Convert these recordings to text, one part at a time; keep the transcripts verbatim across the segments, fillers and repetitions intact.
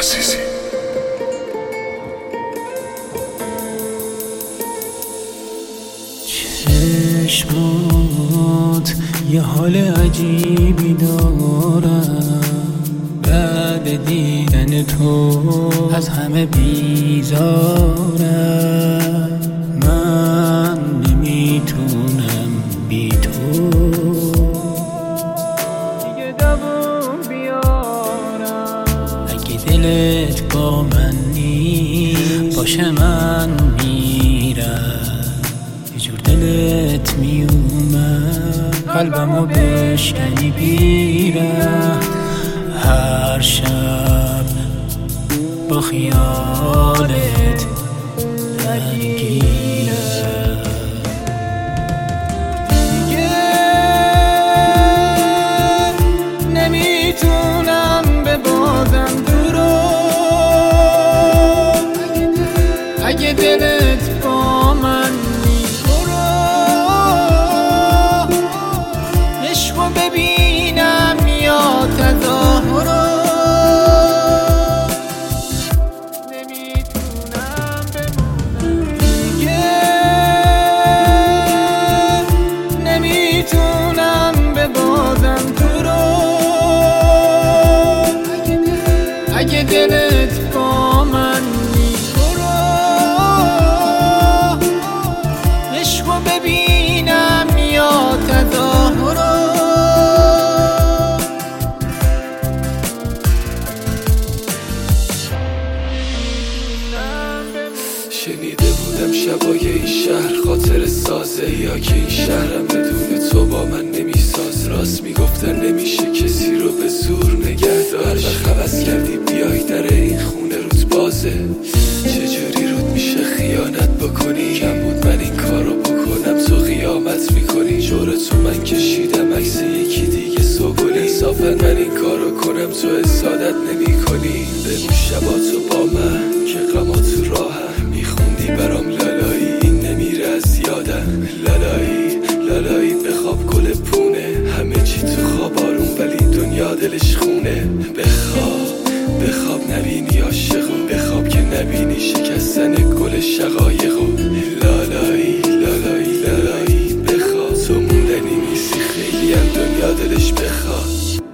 عزیزی. چشمات یه حال عجیبی دارم، بعد دیدن تو از همه بیزارم. من نمیتونم بی تو دیگه دووم بیارم. اگه دلت با من نیست باشه من میرم، یه جور دلت میومد قلبمو بشکنی بیرم. هر شب با خیالت درگیرم. دیگه نمیتونم ببازم دورو، اگه دلت با من نیست برو. عشقو ببینم یا تظاهرو، نمیتونم بمونم. دیگه نمیتونم ببازم دورو، اگه دلت با من نیست برو. عشقو ببینم یا تظاهرو. شنیده بودم شبای این شهر خاطر سازه، یا که این شهرم بدون تو با من نمیساز. راست میگفتن نمیشه کسی رو به زور نگه داشت. وقت عوض کردی بیای در این خونه روت بازه. چجوری رود میشه خیانت بکنی؟ کم بود من این کارو بکنم تو قیامت میکنی. جور تو من کشیدم عکس یکی دیگه سوگلی. انصافا من این کارو کنم تو حسادت نمی کنی. بگو شبا تو با من که غما تو راهم میخوندی برام لالایی، این نمیره از یادم. لالایی لالایی بخواب گل پونه، همه چی تو خواب آروم ولی دنیا دلش خونه. بخواب بخواب نبینی عاشقو، بخواب که نبینی شکستن گل شقایقو. لالایی لالایی لالایی بخواب، تو موندنی نیستی خیلی هم دنیا دلش بخواب.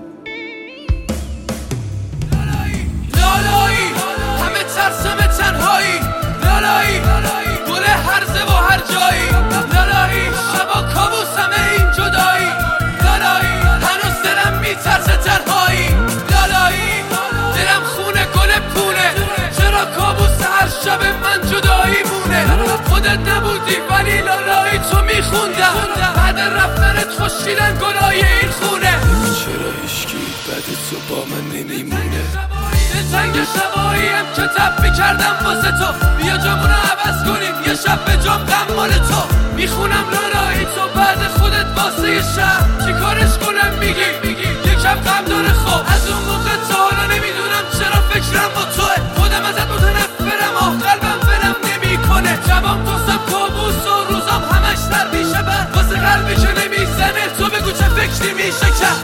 لالایی همه ترسم تنهایی، لالایی گل هرزه و هر جایی، لالایی شبا کابوسم این جدایی، لالایی هنوز دلم میترسه تنهایی، لالایی دلم خونه گل پونه، چرا کابوس هر شب من جدایی مونه. خودت نبودی ولی لالایی تو میخوندم، بعد رفتنت خوشیدن گلای این خونه. چرا هیچکی بعد تو با من نمیمونه؟ تنگ شباییم که تب میکردم واسه تو، بیا جامونو عوض کنیم یه شب به جام غم مال تو. میخونم لالایی تو بعد خودت واسه یه شب، چی کارش کنم میگی یکم غم داره. خب از اون موقع تا حالا نمیدونم چرا فکرم با توه. خودم ازت متنفرم آه قلبم ولم نمیکنه. شبام توسم کابوس و روزام همش در میشه بر واسه قلبی که نمیزنه. تو بگو چه فکری میشه کرد.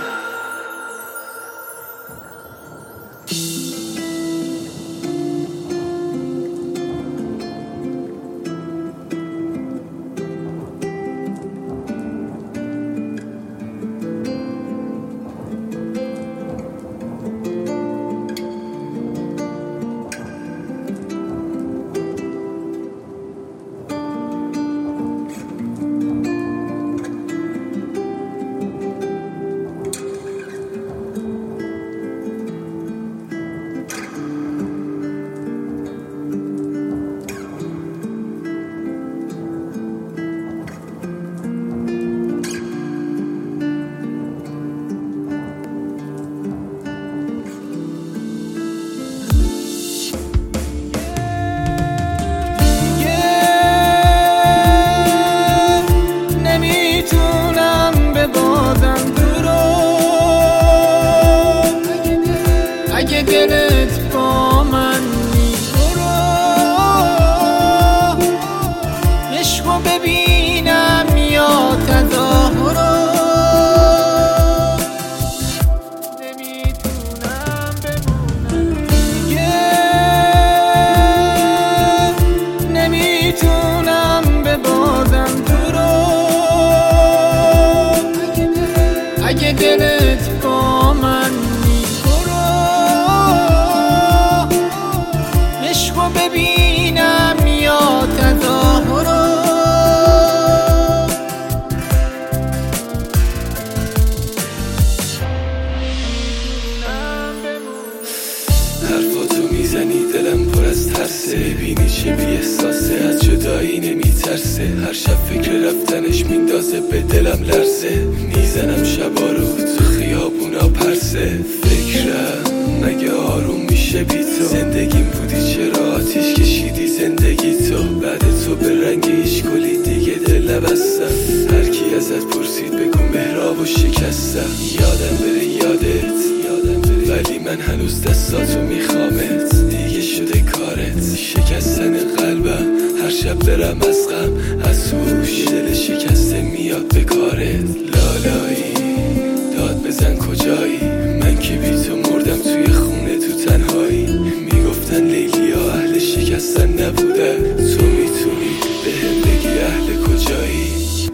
تازه به دلم لرزه، میزنم شبا رو تو خیابونا پرسه. فکرم مگه آروم میشه بی تو؟ زندگیم بودی چرا آتیش کشیدی زندگی تو؟ بعد تو به رنگ ایشگلی دیگه دل نبستم. هر کی ازت پرسید بگو مهرابو شکستم. یادم بره یادت یادم بره، ولی من هنوز دستاتو میخوامت. دیگه شده کارت شکستن قلبم، هر شب برم از غم از هوش. دل شکسته میاد به کارت. لالایی داد بزن کجایی؟ من که بی تو مردم توی خونه تو تنهایی. میگفتن لیلیا اهل شکستن نبوده، تو میتونی به هم بگی اهل کجایی؟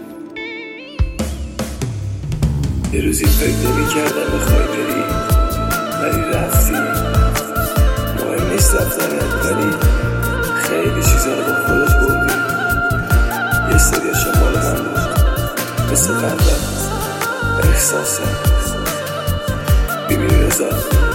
یه روزی فکر نمی کردم بخوای بری ولی رفتی. مهم نیست رفتنت ولی خیلی چیزا رو با خودت بردی. یه سری شمال من بود مثل قلبم احساسم. ببینی رضا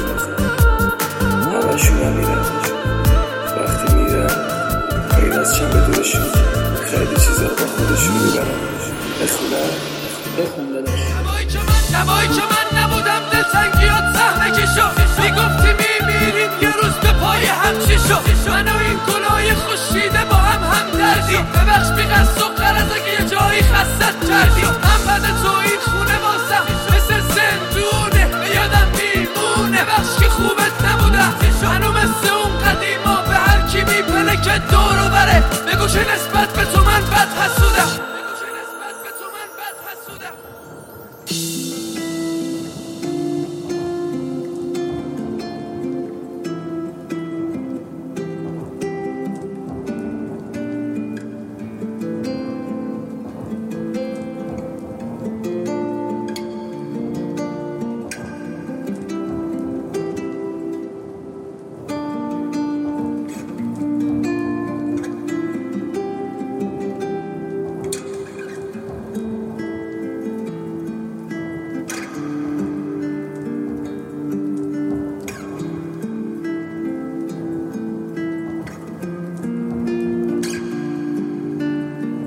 همشون هم میرم، وقتی میرم این از چند بدونشون خیلی چیزا رو با خودشون میبرم. بخونم بخون داداش. شبایی که من شبایی که من نبودم دلتنگیات سهمه کشو. میگفتی میمیریم یه روز به پای هم چی شو؟ من و این گلای خوشیده با هم هم دردیم. ببخش بی قصد و غرض اگه یه جایی خستت کردیم. من بعد تو این خونه واسم مثل زندونه، به یادم میمونه. بخش که خوبت نبودم منو مثل اون قدیما به هر کی میپله که دورو بره. بگو چه نسبت به تو من بد حسودم. بگو چه نسبت به تو من بد حسودم.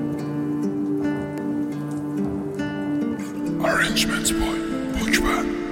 Arrangements by Bookman.